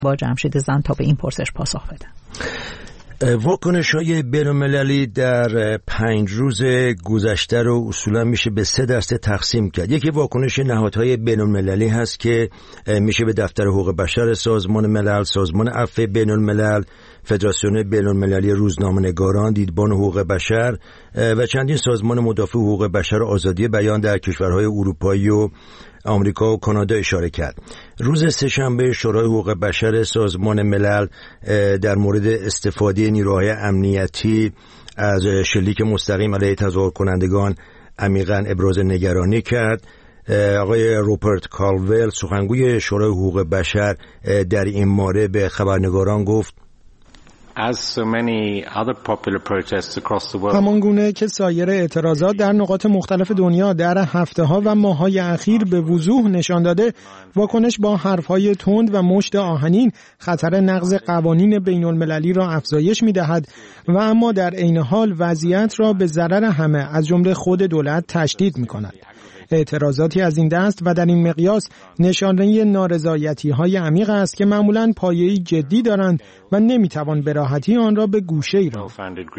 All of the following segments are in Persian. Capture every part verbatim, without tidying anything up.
با جمشید زند تا به این پرسش پاسخ بدن. واکنش‌های بین‌المللی در پنج روز گذشته رو اصولا میشه به سه دسته تقسیم کرد. یکی واکنش نهادهای بین‌المللی هست که میشه به دفتر حقوق بشر سازمان ملل، سازمان عفو بین‌الملل، فدراسیون بین‌المللی روزنامه‌نگاران، دیدبان حقوق بشر و چندین سازمان مدافع حقوق بشر و آزادی بیان در کشورهای اروپایی و آمریکا و کانادا اشاره کرد. روز سه‌شنبه شورای حقوق بشر سازمان ملل در مورد استفاده نیروهای امنیتی از شلیک مستقیم علیه تظاهر کنندگان عمیقاً ابراز نگرانی کرد. آقای روپرت کالول سخنگوی شورای حقوق بشر در این مورد به خبرنگاران گفت همان گونه که سایر اعتراضات در نقاط مختلف دنیا در هفته‌ها و ماه‌های اخیر به وضوح نشان داده، واکنش با حرف‌های تند و مشت آهنین خطر نقض قوانین بین‌المللی را افزایش می‌دهد و اما در عین حال وضعیت را به ضرر همه از جمله خود دولت تشدید می‌کند. اعتراضاتی از این دست و در این مقیاس نشانه نارضایتی‌های عمیق است که معمولاً پایه‌ای جدی دارند و نمی‌توان به راحتی آن را به گوشه‌ای رفت.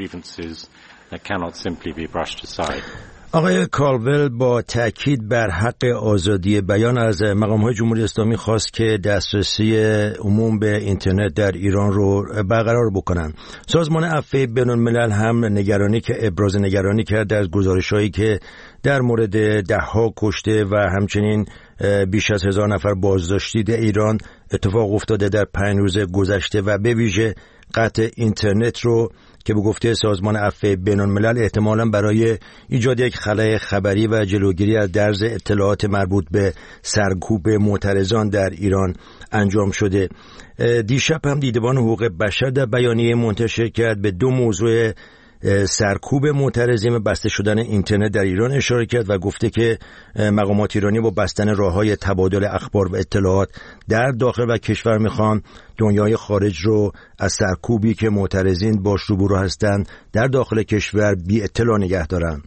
آقای کالول با تأکید بر حق آزادی بیان از مقام‌های جمهوری اسلامی خواست که دسترسی عموم به اینترنت در ایران رو برقرار بکنن. سازمان عفو بین‌الملل هم نگرانی که ابراز نگرانی کرد در گزارش‌هایی که در مورد ده‌ها کشته و همچنین بیش از هزار نفر بازداشتی در ایران اتفاق افتاده در پنج روز گذشته و به ویژه قطع اینترنت رو که به گفته سازمان عفو بین‌الملل احتمالاً برای ایجاد یک خلأ خبری و جلوگیری از درز اطلاعات مربوط به سرکوب معترضان در ایران انجام شده. دیشب هم دیدبان حقوق بشر در بیانیه منتشر کرد به دو موضوع سرکوب معترضین و بسته شدن اینترنت در ایران اشاره کرد و گفته که مقامات ایرانی با بستن راه‌های تبادل اخبار و اطلاعات در داخل و کشور میخوان دنیای خارج رو از سرکوبی که معترضین باش روبرو هستند در داخل کشور بی اطلاع نگه دارن.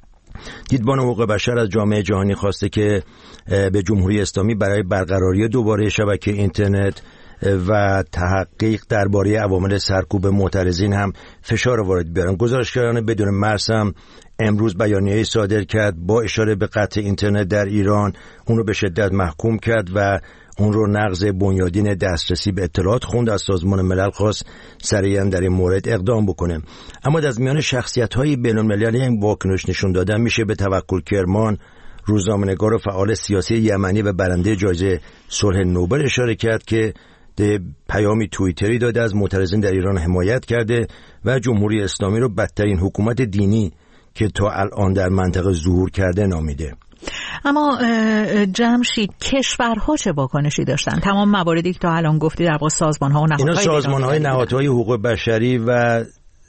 دیدبان حقوق بشر از جامعه جهانی خواسته که به جمهوری اسلامی برای برقراری دوباره شبکه اینترنت و تحقیق درباره عوامل سرکوب معترضین هم فشار وارد بیارن. گزارشگران بدون مرز هم امروز بیانیه‌ای صادر کرد با اشاره به قطع اینترنت در ایران، اون رو به شدت محکوم کرد و اون رو نقض بنیادین دسترسی به اطلاعات خوند. از سازمان ملل خواست سریعا در این مورد اقدام بکنه. اما از میان شخصیت‌های بین‌المللی این واکنش نشون دادن میشه به توکل کرمان، روزنامه‌نگار و فعال سیاسی یمنی و برنده جایزه صلح نوبل اشاره کرد که پیامی توییتری داده از معترضین در ایران حمایت کرده و جمهوری اسلامی رو بدترین حکومت دینی که تا الان در منطقه ظهور کرده نامیده. اما جمشید، کشورها چه واکنشی داشتن؟ تمام مواردی که تا الان گفتی در واقع سازمان‌ها و نهادهای اینا سازمان‌های نهادهای حقوق بشری و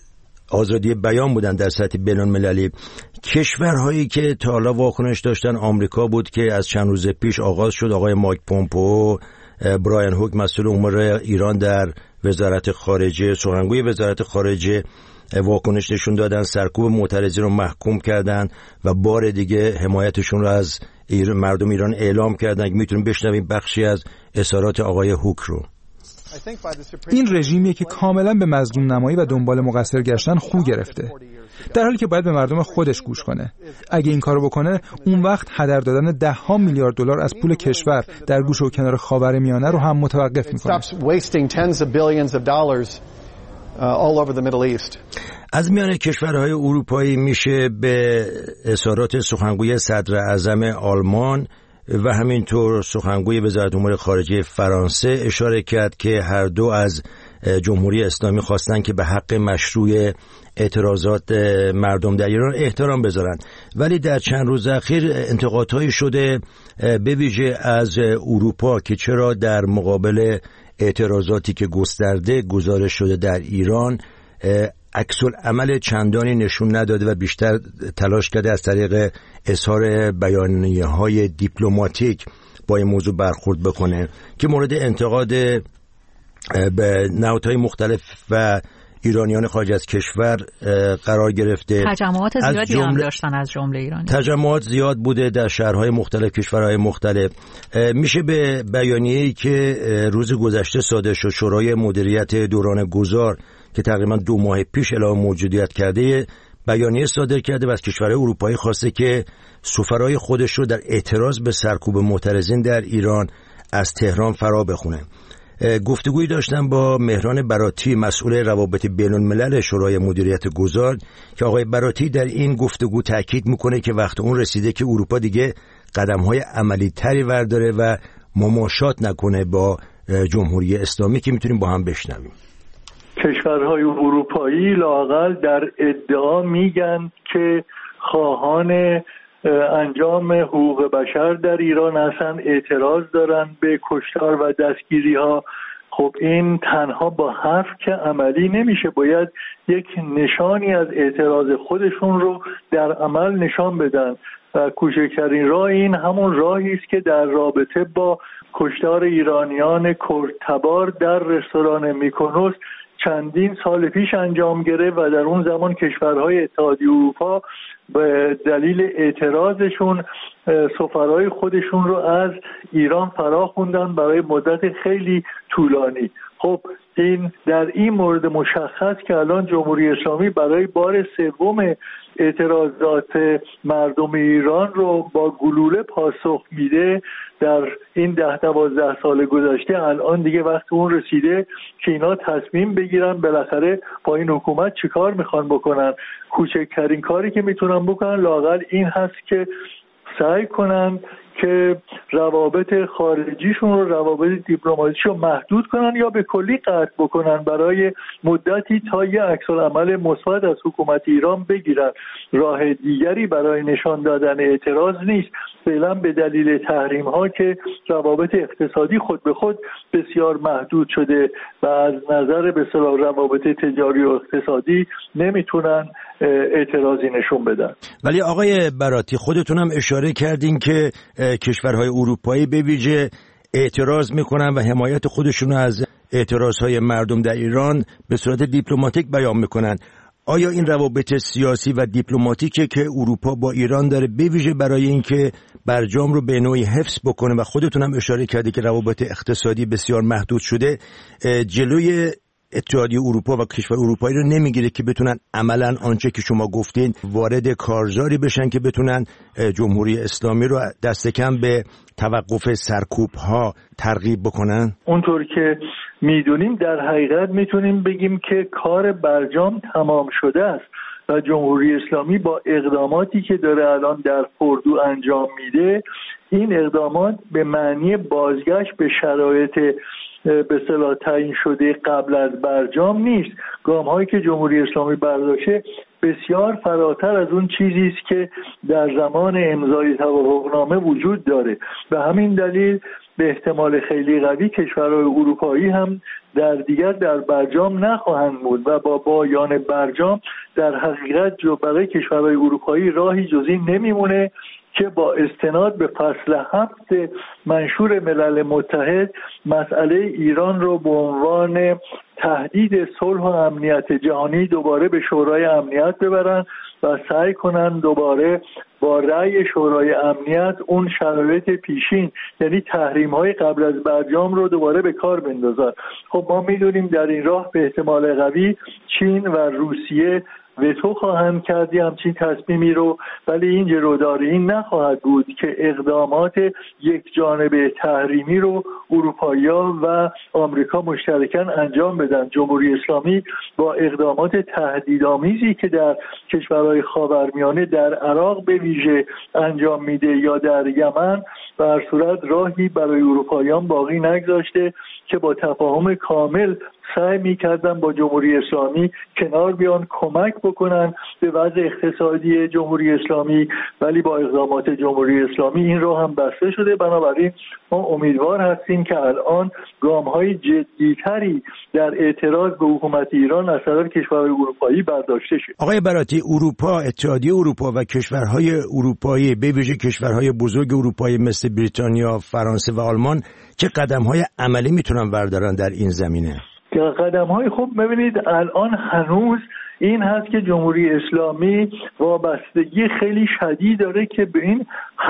آزادی بیان بودن در سطح بین‌المللی. کشورهایی که تا حالا واکنش داشتن آمریکا بود که از چند روز پیش آغاز شد. آقای مایک پومپئو، برایان هوک مسئول امور ایران در وزارت خارجه، سخنگوی وزارت خارجه واکنش نشون دادن، سرکوب معترضین رو محکوم کردن و بار دیگه حمایتشون رو از ایران، مردم ایران اعلام کردن. که میتونیم بشنویم بخشی از اظهارات آقای هوک رو. این رژیمی که کاملا به مظلوم نمایی و دنبال مقصر گشتن خو گرفته، در حالی که باید به مردم خودش گوش کنه. اگه این کارو بکنه، اون وقت هدر دادن ده ها میلیارد دلار از پول کشور در گوشه و کنار خاورمیانه رو هم متوقف میکنه. از میان کشورهای اروپایی میشه به اظهارات سخنگوی صدر اعظم آلمان و همینطور سخنگوی وزارت امور خارجه فرانسه اشاره کرد که هر دو از جمهوری اسلامی خواستن که به حق مشروع اعتراضات مردم در ایران احترام بذارن. ولی در چند روز اخیر انتقادهایی شده به ویژه از اروپا که چرا در مقابل اعتراضاتی که گسترده گزارش شده در ایران عکس العمل چندانی نشون نداده و بیشتر تلاش کرده از طریق اظهار بیانیه‌های دیپلماتیک با این موضوع برخورد بکنه که مورد انتقاد به نهادهای مختلف و ایرانیان خارج از کشور قرار گرفته. تجمعات زیادی هم داشتن از جمله ایرانی. تجمعات زیاد بوده در شهرهای مختلف، کشورهای مختلف. میشه به بیانیه‌ای که روز گذشته صادر شد شورای مدیریت دوران گذار که تقریبا دو ماه پیش اعلام موجودیت کرده، بیانیه صادر کرده و از کشورهای اروپایی خواسته که سفرای خودش رو در اعتراض به سرکوب معترضین در ایران از تهران فرا بخونه. گفتگویی داشتم با مهران براتی، مسئول روابط بین الملل شورای مدیریت گذار، که آقای براتی در این گفتگو تاکید میکنه که وقت اون رسیده که اروپا دیگه قدم‌های عملی تری ورداره و مماشات نکنه با جمهوری اسلامی، که میتونیم با هم بشنویم. کشورهای اروپایی لااقل در ادعا میگن که خواهان انجام حقوق بشر در ایران هستن، اعتراض دارن به کشتار و دستگیری ها. خب این تنها با حرف که عملی نمیشه، باید یک نشانی از اعتراض خودشون رو در عمل نشان بدن و کوچکترین راه این همون راهی است که در رابطه با کشتار ایرانیان کردتبار در رستوران میکونوس چندین سال پیش انجام گرفت و در اون زمان کشورهای اتحادیه اروپا به دلیل اعتراضشون سفرهای خودشون رو از ایران فرا خوندن برای مدت خیلی طولانی. خب این در این مورد مشخص که الان جمهوری اسلامی برای بار سوم اعتراضات مردم ایران رو با گلوله پاسخ میده در این ده دوازده سال گذشته، الان دیگه وقت اون رسیده که اینا تصمیم بگیرن بالاخره با این حکومت چیکار میخوان بکنن. کوچکترین کاری که میتونن بکنن لااقل این هست که سعی کنن که روابط خارجیشون رو، روابط دیپلماتیکشون رو محدود کنن یا به کلی قطع بکنن برای مدتی تا یه عکس‌العمل مثبت از حکومت ایران بگیرن. راه دیگری برای نشان دادن اعتراض نیست. فعلا به دلیل تحریم ها که روابط اقتصادی خود به خود بسیار محدود شده و از نظر به اصطلاح روابط تجاری و اقتصادی نمیتونن اعتراضی نشون بدن. ولی آقای براتی خودتونم اشاره کردین که کشورهای اروپایی به ویژه اعتراض میکنن و حمایت خودشون از اعتراضهای مردم در ایران به صورت دیپلماتیک بیان میکنن. آیا این روابط سیاسی و دیپلماتیکی که اروپا با ایران داره به ویژه برای اینکه برجام رو به نوعی حفظ بکنه و خودتونم اشاره کردی که روابط اقتصادی بسیار محدود شده، جلوی اتحادیه اروپا و کشور اروپایی رو نمیگیره که بتونن عملاً آنچه که شما گفتین وارد کارزاری بشن که بتونن جمهوری اسلامی رو دست کم به توقف سرکوب ها ترغیب بکنن؟ اونطور که میدونیم در حقیقت میتونیم بگیم که کار برجام تمام شده است و جمهوری اسلامی با اقداماتی که داره الان در اردو انجام میده، این اقدامات به معنی بازگشت به شرایط به اصطلاح تعیین شده قبل از برجام نیست. گام هایی که جمهوری اسلامی برداشته بسیار فراتر از اون چیزی است که در زمان امضای توافقنامه وجود داره. به همین دلیل به احتمال خیلی قوی کشورهای اروپایی هم در دیگر در برجام نخواهند بود و با پایان برجام در حقیقت جو برای کشورهای اروپایی راهی جز این نمیمونه که با استناد به فصل هفت منشور ملل متحد مسئله ایران رو به عنوان تهدید صلح و امنیت جهانی دوباره به شورای امنیت ببرن و سعی کنن دوباره با رأی شورای امنیت اون شرایط پیشین یعنی تحریم‌های قبل از برجام رو دوباره به کار بندازن. خب ما می‌دونیم در این راه به احتمال قوی چین و روسیه وتو خواهند کردی همچین تصمیمی رو، ولی این جلوداری این نخواهد بود که اقدامات یک جانبه تحریمی رو اروپایی‌ها و آمریکا مشترکاً انجام بدن. جمهوری اسلامی با اقدامات تهدیدآمیزی که در کشورهای خاورمیانه در عراق به ویژه انجام میده یا در یمن، به هر صورت راهی برای اروپاییان باقی نگذاشته که با تفاهم کامل سعی می‌کردن با جمهوری اسلامی کنار بیان، کمک بکنن به وضع اقتصادی جمهوری اسلامی، ولی با اقدامات جمهوری اسلامی این راه هم بسته شده. بنابراین ما امیدوار هستیم که الان گام‌های جدی‌تری در اعتراض به حکومت ایران از طرف کشورهای اروپایی برداشته شد. آقای براتی، اروپا، اتحادیه اروپا و کشورهای اروپایی به ویژه کشورهای بزرگ اروپایی مثل بریتانیا، فرانسه و آلمان چه قدم‌های عملی میتونن بردارن در این زمینه؟ قدم‌های خوب ببینید الان هنوز این هست که جمهوری اسلامی وابستگی خیلی شدید داره که به این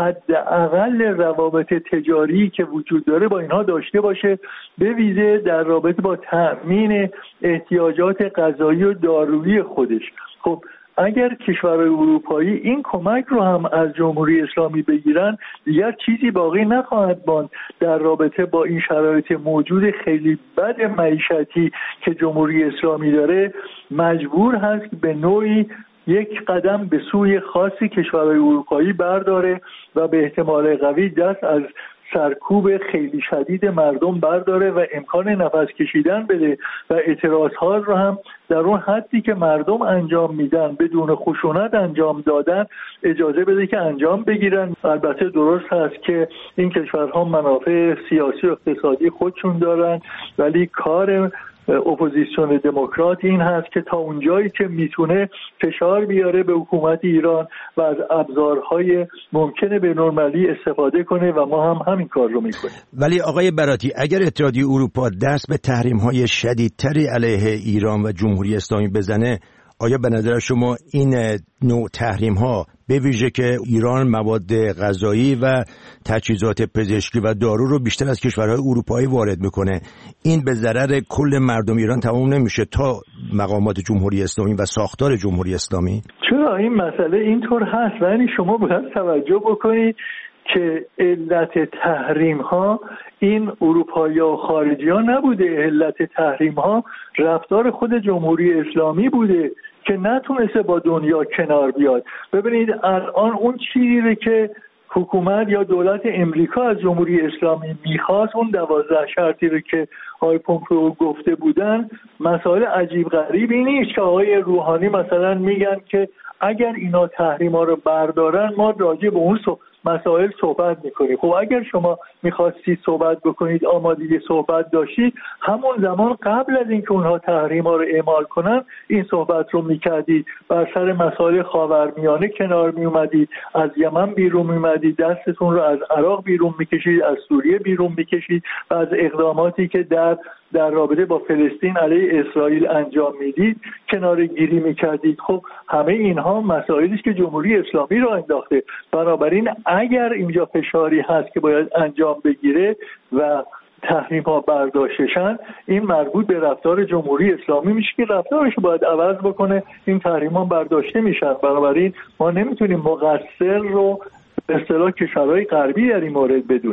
حداقل روابط تجاری که وجود داره با اینها داشته باشه، به ویژه در رابطه با تأمین احتیاجات غذایی و دارویی خودش. خب اگر کشورهای اروپایی این کمک رو هم از جمهوری اسلامی بگیرن، دیگر چیزی باقی نخواهد ماند در رابطه با این شرایط موجود خیلی بد معیشتی که جمهوری اسلامی داره. مجبور هست به نوعی یک قدم به سوی خاصی کشورهای اروپایی برداره و به احتمال قوی دست از سرکوب خیلی شدید مردم برداره و امکان نفس کشیدن بده و اعتراضها رو هم در اون حدی که مردم انجام میدن بدون خشونت انجام دادن اجازه بده که انجام بگیرن. البته درست هست که این کشورها منافع سیاسی و اقتصادی خودشون دارن، ولی کار اپوزیسیون دموکرات این هست که تا اونجایی که میتونه فشار بیاره به حکومت ایران و از ابزارهای ممکنه بین‌المللی استفاده کنه و ما هم همین کار رو میکنیم. ولی آقای براتی، اگر اتحادیه اروپا دست به تحریم‌های شدیدتری علیه ایران و جمهوری اسلامی بزنه، آیا به نظر شما این نوع تحریم‌ها به ویژه که ایران مواد غذایی و تجهیزات پزشکی و دارو رو بیشتر از کشورهای اروپایی وارد میکنه، این به ضرر کل مردم ایران تمام نمیشه تا مقامات جمهوری اسلامی و ساختار جمهوری اسلامی؟ چرا این مسئله اینطور هست؟ یعنی شما باید توجه بکنید که علت تحریم ها این اروپایی و خارجی ها نبوده. علت تحریم ها رفتار خود جمهوری اسلامی بوده که نتونسته با دنیا کنار بیاد. ببینید الان اون چیزی که حکومت یا دولت امریکا از جمهوری اسلامی میخواست، اون دوازده شرطی رو که آقای پومپئو گفته بودن، مسائل عجیب غریبی نیست که آقای روحانی مثلا میگن که اگر اینا تحریما رو بردارن ما راجع به اون مسائل صحبت میکنید. خب اگر شما میخواستید صحبت بکنید، آمادگی صحبت داشتید، همون زمان قبل از اینکه اونها تحریما رو اعمال کنن این صحبت رو میکردید، بر سر مسائل خاورمیانه کنار میومدید، از یمن بیرون میومدید، دستتون رو از عراق بیرون میکشید، از سوریه بیرون میکشید و از اقداماتی که در در رابطه با فلسطین علیه اسرائیل انجام میدید کنار گیری میکردید. خب همه اینها مسائلی است که جمهوری اسلامی را انداخته. بنابراین اگر اینجا فشاری هست که باید انجام بگیره و تحریم ها برداشتشن، این مربوط به رفتار جمهوری اسلامی میشه که رفتارش باید عوض بکنه، این تحریم ها برداشته میشن. بنابراین ما نمیتونیم مقصر رو به اصطلاح کشورهای غربی در این مورد بدونیم.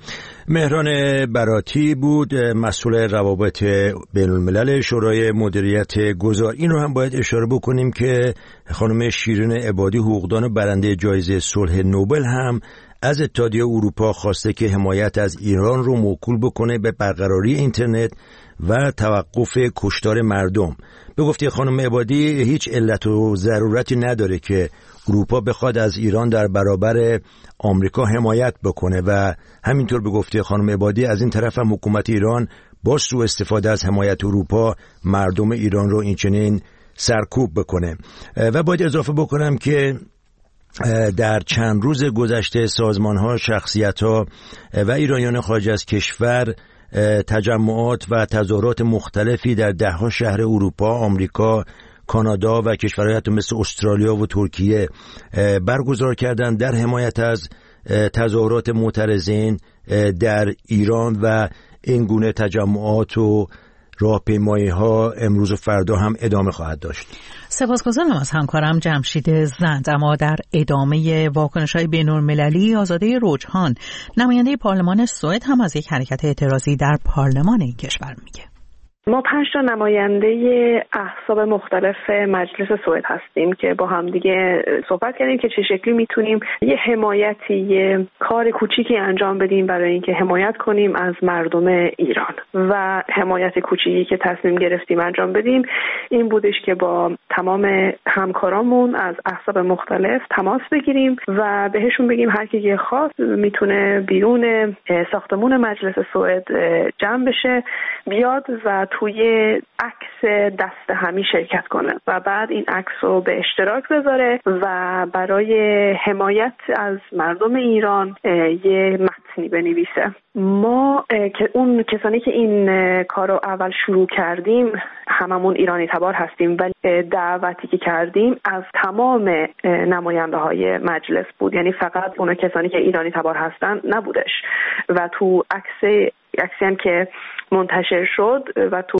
مهران براتی بود، مسئول روابط بین الملل شورای مدیریت گذار. این رو هم باید اشاره بکنیم که خانم شیرین عبادی، حقوقدان برنده جایزه صلح نوبل، هم از اتحادیه اروپا خواسته که حمایت از ایران رو موکول بکنه به برقراری اینترنت و توقف کشتار مردم. به گفته خانم عبادی هیچ علت و ضرورتی نداره که اروپا بخواد از ایران در برابر آمریکا حمایت بکنه و همینطور به گفته خانم عبادی از این طرف هم حکومت ایران با سوء استفاده از حمایت اروپا مردم ایران رو اینچنین سرکوب بکنه. و باید اضافه بکنم که در چند روز گذشته سازمان‌ها، شخصیت‌ها و ایرانیان خارج از کشور تجمعات و تظاهرات مختلفی در ده‌ها شهر اروپا، آمریکا، کانادا و کشورهای حتی مثل استرالیا و ترکیه برگزار کردند در حمایت از تظاهرات معترضین در ایران و این گونه تجمعات و راهپیمایی‌ها امروز و فردا هم ادامه خواهد داشت. سپاسگزارم از همکارم جمشید زند. اما در ادامه واکنش‌های بین‌المللی، آزاده رجحان، نماینده پارلمان سوئد، هم از یک حرکت اعتراضی در پارلمان این کشور میگه. ما پنج تا نماینده احزاب مختلف مجلس سوئد هستیم که با هم دیگه صحبت کردیم که چه شکلی میتونیم یه حمایتی، یه کار کوچیکی انجام بدیم برای اینکه حمایت کنیم از مردم ایران. و حمایت کوچیکی که تصمیم گرفتیم انجام بدیم این بودش که با تمام همکارامون از احزاب مختلف تماس بگیریم و بهشون بگیم هر کی که خواست میتونه بیرون ساختمون مجلس سوئد جمع بشه، بیاد و توی عکس دست همی شرکت کنه و بعد این عکس رو به اشتراک بذاره و برای حمایت از مردم ایران یه متنی بنویسه. ما که اون کسانی که این کار رو اول شروع کردیم هممون ایرانی تبار هستیم، ولی دعوتی که کردیم از تمام نماینده های مجلس بود، یعنی فقط اون کسانی که ایرانی تبار هستن نبودش. و تو عکس عکسی هم که منتشر شد و تو